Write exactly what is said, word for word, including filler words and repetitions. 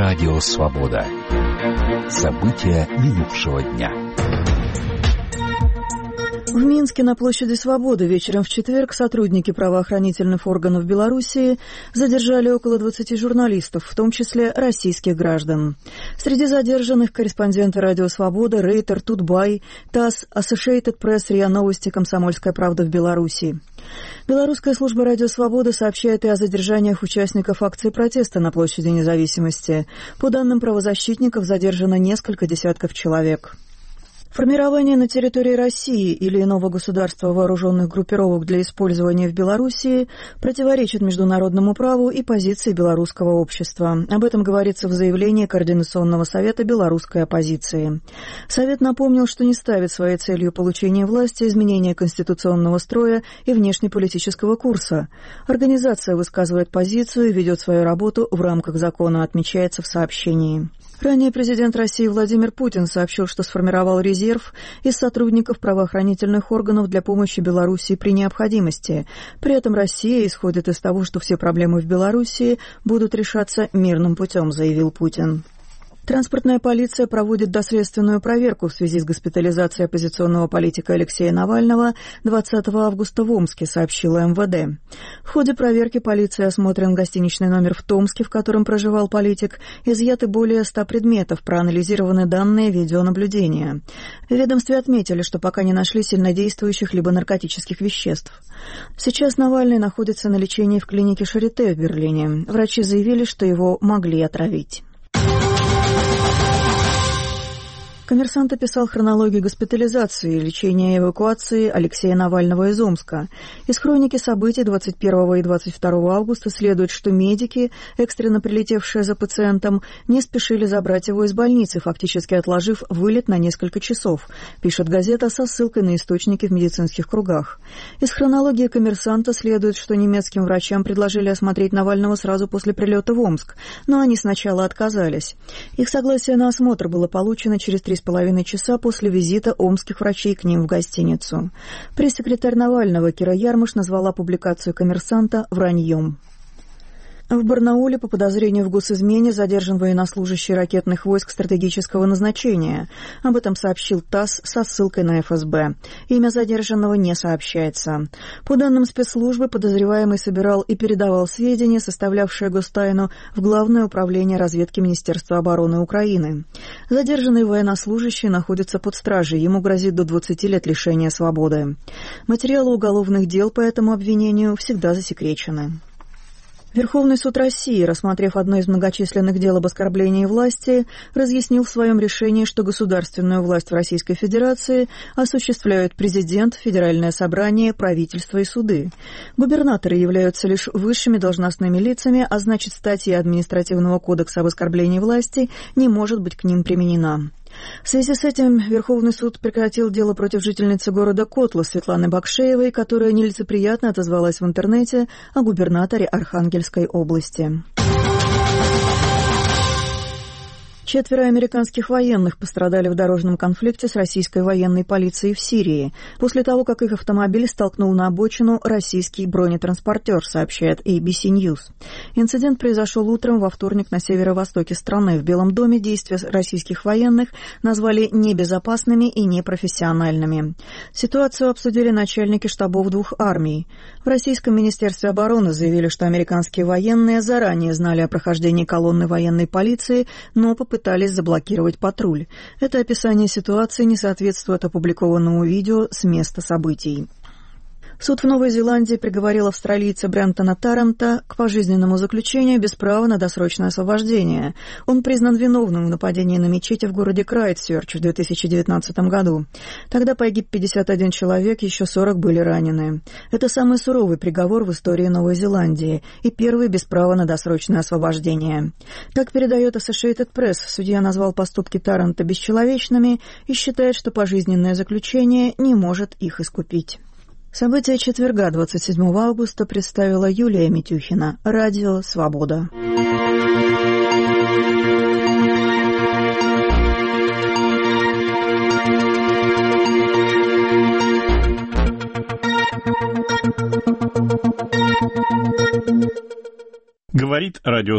Радио «Свобода». События минувшего дня. В Минске на площади Свободы вечером в четверг сотрудники правоохранительных органов Белоруссии задержали около двадцати журналистов, в том числе российских граждан. Среди задержанных корреспонденты Радио Свобода, Рейтер, Тутбай, ТАСС, Associated Press, РИА Новости, Комсомольская правда в Беларуси. Белорусская служба Радио Свобода сообщает и о задержаниях участников акции протеста на площади Независимости. По данным правозащитников, задержано несколько десятков человек. Формирование на территории России или иного государства вооруженных группировок для использования в Белоруссии противоречит международному праву и позиции белорусского общества. Об этом говорится в заявлении Координационного совета белорусской оппозиции. Совет напомнил, что не ставит своей целью получение власти, изменение конституционного строя и внешнеполитического курса. Организация высказывает позицию и ведет свою работу в рамках закона, отмечается в сообщении. Ранее президент России Владимир Путин сообщил, что сформировал резерв из сотрудников правоохранительных органов для помощи Белоруссии при необходимости. При этом Россия исходит из того, что все проблемы в Белоруссии будут решаться мирным путем, заявил Путин. Транспортная полиция проводит доследственную проверку в связи с госпитализацией оппозиционного политика Алексея Навального двадцатого августа в Омске, сообщила эм вэ дэ. В ходе проверки полиции осмотрен гостиничный номер в Томске, в котором проживал политик, изъяты более ста предметов, проанализированы данные видеонаблюдения. В ведомстве отметили, что пока не нашли сильнодействующих либо наркотических веществ. Сейчас Навальный находится на лечении в клинике Шарите в Берлине. Врачи заявили, что его могли отравить. «Коммерсант» описал хронологию госпитализации, лечения и эвакуации Алексея Навального из Омска. Из хроники событий двадцать первого и двадцать второго августа следует, что медики, экстренно прилетевшие за пациентом, не спешили забрать его из больницы, фактически отложив вылет на несколько часов, пишет газета со ссылкой на источники в медицинских кругах. Из хронологии «Коммерсанта» следует, что немецким врачам предложили осмотреть Навального сразу после прилета в Омск, но они сначала отказались. Их согласие на осмотр было получено через три с половиной часа после визита омских врачей к ним в гостиницу. Пресс-секретарь Навального Кира Ярмыш назвала публикацию «Коммерсанта» враньем. В Барнауле по подозрению в госизмене задержан военнослужащий ракетных войск стратегического назначения. Об этом сообщил ТАСС со ссылкой на эф эс бэ. Имя задержанного не сообщается. По данным спецслужбы, подозреваемый собирал и передавал сведения, составлявшие гостайну, в Главное управление разведки Министерства обороны Украины. Задержанный военнослужащий находится под стражей. Ему грозит до двадцати лет лишения свободы. Материалы уголовных дел по этому обвинению всегда засекречены. Верховный суд России, рассмотрев одно из многочисленных дел об оскорблении власти, разъяснил в своем решении, что государственную власть в Российской Федерации осуществляют президент, Федеральное собрание, правительство и суды. Губернаторы являются лишь высшими должностными лицами, а значит, статья Административного кодекса об оскорблении власти не может быть к ним применена. В связи с этим Верховный суд прекратил дело против жительницы города Котла Светланы Бакшеевой, которая нелицеприятно отозвалась в интернете о губернаторе Архангельской области. Четверо американских военных пострадали в дорожном конфликте с российской военной полицией в Сирии после того, как их автомобиль столкнул на обочину российский бронетранспортер, сообщает эй би си News. Инцидент произошел утром во вторник на северо-востоке страны. В Белом доме действия российских военных назвали небезопасными и непрофессиональными. Ситуацию обсудили начальники штабов двух армий. В Российском министерстве обороны заявили, что американские военные заранее знали о прохождении колонны военной полиции, но попытались пытались заблокировать патруль. Это описание ситуации не соответствует опубликованному видео с места событий. Суд в Новой Зеландии приговорил австралийца Брентона Тарранта к пожизненному заключению без права на досрочное освобождение. Он признан виновным в нападении на мечеть в городе Крайстчерч в две тысячи девятнадцатом году. Тогда погиб пятьдесят один человек, еще сорок были ранены. Это самый суровый приговор в истории Новой Зеландии и первый без права на досрочное освобождение. Как передает Associated Press, судья назвал поступки Тарранта бесчеловечными и считает, что пожизненное заключение не может их искупить. События четверга, двадцать седьмого августа, представила Юлия Митюхина. Радио «Свобода». Говорит радио